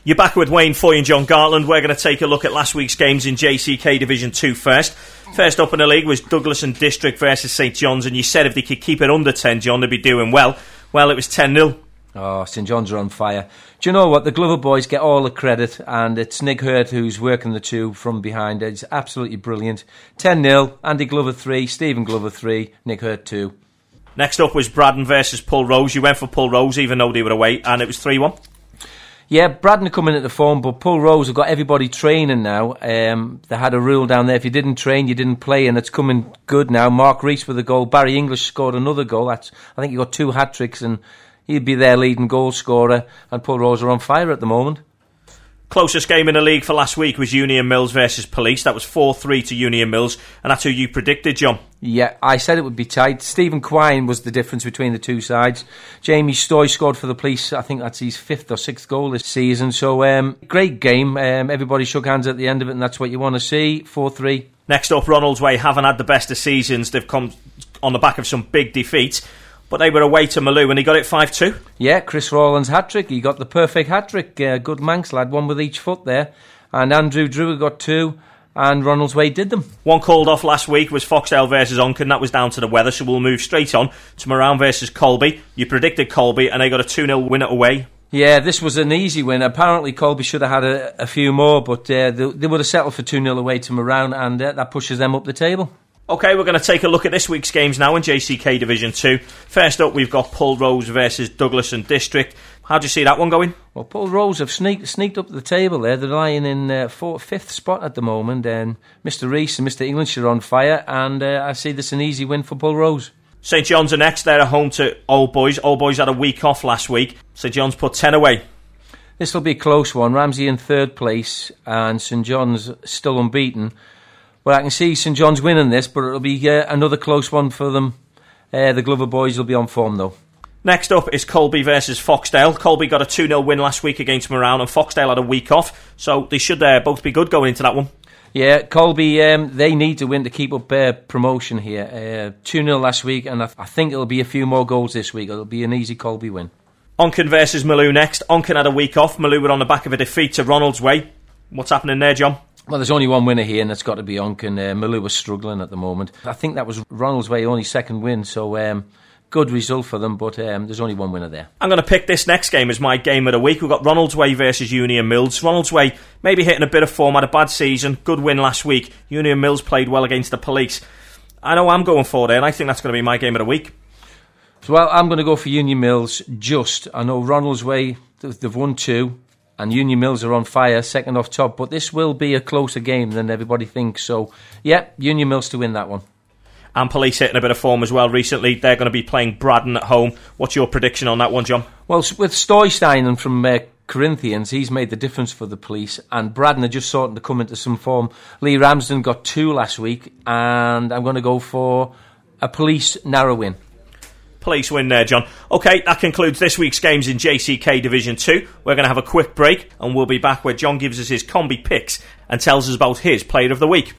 You're back with Wayne Foy and John Gartland. We're going to take a look at last week's games in JCK Division 2 first. First up in the league was Douglas and District versus St John's, and you said if they could keep it under 10, John, they'd be doing well. Well, it was 10-0. Oh, St John's are on fire. Do you know what? The Glover boys get all the credit, and it's Nick Hurt who's working the two from behind. It's absolutely brilliant. 10-0, Andy Glover 3, Stephen Glover 3, Nick Hurt 2. Next up was Braddon versus Pulrose. You went for Pulrose even though they were away, and it was 3-1. Yeah, Braddon are coming into form, but Pulrose have got everybody training now. They had a rule down there, if you didn't train, you didn't play, and it's coming good now. Mark Rees with a goal. Barry English scored another goal. I think he got 2 hat-tricks, and he'd be their leading goal scorer, and Pulrose are on fire at the moment. Closest game in the league for last week was Union Mills versus Police. That was 4-3 to Union Mills, and that's who you predicted, John. Yeah, I said it would be tight. Stephen Quine was the difference between the two sides. Jamie Stoy scored for the Police. I think that's his 5th or 6th goal this season. So, great game. Everybody shook hands at the end of it, and that's what you want to see. 4-3. Next up, Ronalds Way haven't had the best of seasons. They've come on the back of some big defeats. But they were away to Maloo and he got it 5-2. Yeah, Chris Rawlins' hat-trick. He got the perfect hat-trick. Good Manx lad, one with each foot there. And Andrew Drew got 2, and Ronalds Way did them. One called off last week was Foxdale versus Onken. That was down to the weather, so we'll move straight on to Moran versus Colby. You predicted Colby, and they got a 2-0 win away. Yeah, this was an easy win. Apparently Colby should have had a few more, but they would have settled for 2-0 away to Moran, and that pushes them up the table. OK, we're going to take a look at this week's games now in JCK Division 2. First up, we've got Pulrose versus Douglas and District. How do you see that one going? Well, Pulrose have sneaked up the table there. They're lying in 5th spot at the moment, and Mr. Rees and Mr. English are on fire, and I see this an easy win for Pulrose. St John's are next. They're at home to Old Boys. Old Boys had a week off last week. St John's put 10 away. This will be a close one. Ramsey in 3rd place, and St John's still unbeaten. Well, I can see St John's winning this, but it'll be another close one for them. The Glover boys will be on form, though. Next up is Colby versus Foxdale. Colby got a 2-0 win last week against Moran, and Foxdale had a week off, so they should both be good going into that one. Yeah, Colby, they need to win to keep up promotion here. 2-0 last week, and I think it'll be a few more goals this week. It'll be an easy Colby win. Onken versus Maloo next. Onken had a week off. Maloo were on the back of a defeat to Ronalds Way. What's happening there, John? Well, there's only one winner here, and that's got to be Onken. Maloo was struggling at the moment. I think that was Ronalds Way only 2nd win, so good result for them, but there's only one winner there. I'm going to pick this next game as my game of the week. We've got Ronalds Way versus Union Mills. Ronalds Way maybe hitting a bit of form, had a bad season, good win last week. Union Mills played well against the Police. I know I'm going for there, and I think that's going to be my game of the week. Well, I'm going to go for Union Mills just. I know Ronalds Way, they've won 2. And Union Mills are on fire, 2nd off top. But this will be a closer game than everybody thinks. So, yeah, Union Mills to win that one. And Police hitting a bit of form as well recently. They're going to be playing Braddon at home. What's your prediction on that one, John? Well, with Stoystein from Corinthians, he's made the difference for the Police. And Braddon are just starting to come into some form. Lee Ramsden got 2 last week. And I'm going to go for a Police narrow win. Police win there, John. OK, that concludes this week's games in JCK Division 2. We're going to have a quick break, and we'll be back where John gives us his combi picks and tells us about his player of the week.